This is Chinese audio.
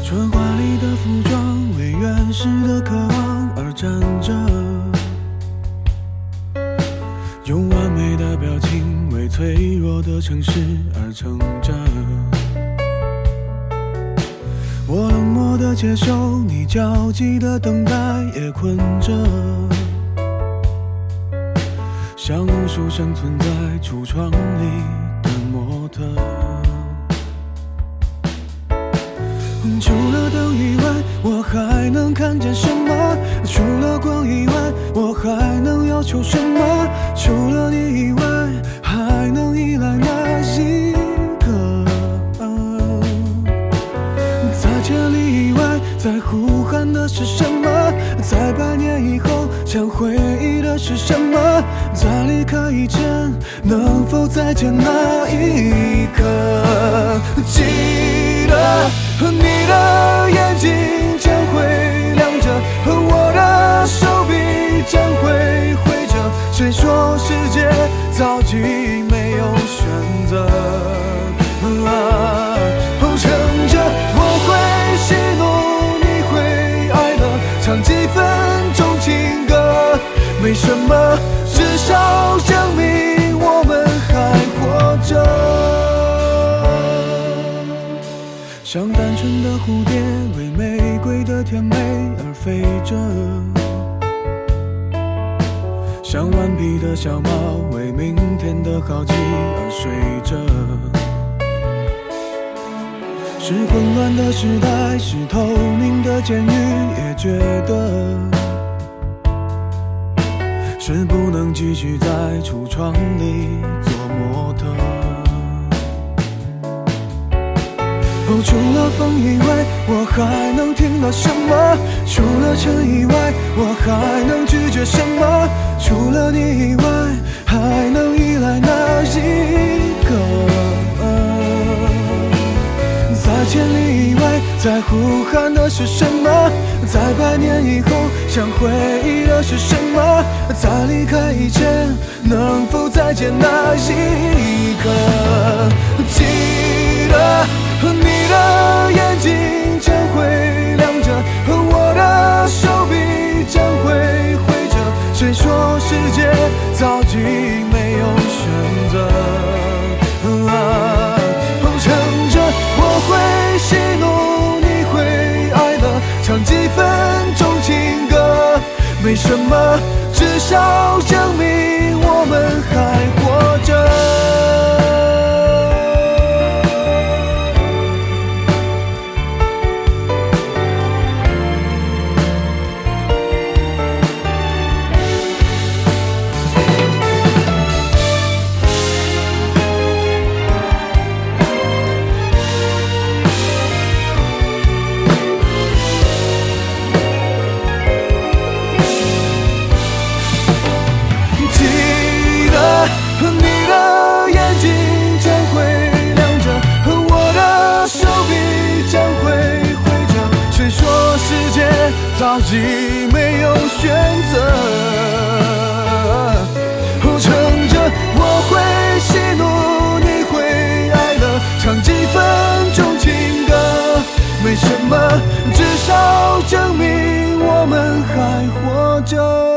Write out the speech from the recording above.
春花里的服装为原始的渴望而站着，用完美的表情为脆弱的城市而撑着。我冷漠的接受你焦急的等待，也困着，像无数生存在橱窗里的模特。除了灯以外，我还能看见什么？除了光以外，我还能要求什么？除了你以外，还能依赖哪一个？在千里以外，在呼喊的是什么？在100年以后，想回忆的是什么？在离开以前，能否再见那一刻？记得你的眼睛将会亮着，我的手臂将会挥着。谁说世界早已没有选择？撑着我会喜怒，你会哀乐，唱几分钟情歌，没什么，至少证明我们还活着。像单纯的蝴蝶为玫瑰的甜美而飞着，像顽皮的小猫为明天的好奇而睡着。是混乱的时代，是透明的监狱，也觉得是不能继续在橱窗里做模特。除了风以外，我还能听到什么？除了尘以外，我还能拒绝什么？除了你以外，还能依赖哪一个？在千里以外，在呼喊的是什么？在100年以后，想回忆的是什么？在离开以前，能否再见那一刻？记得你的眼睛将会亮着，我的手臂将会挥着。谁说世界早已没有选择？撑着我会喜怒，你会哀乐，唱几分钟情歌，没什么，至少证明我们还活着。你的眼睛将会亮着，我的手臂将会挥着。谁说世界早已没有选择？撑着我会喜怒，你会哀乐，唱几分钟情歌，没什么，至少证明我们还活着。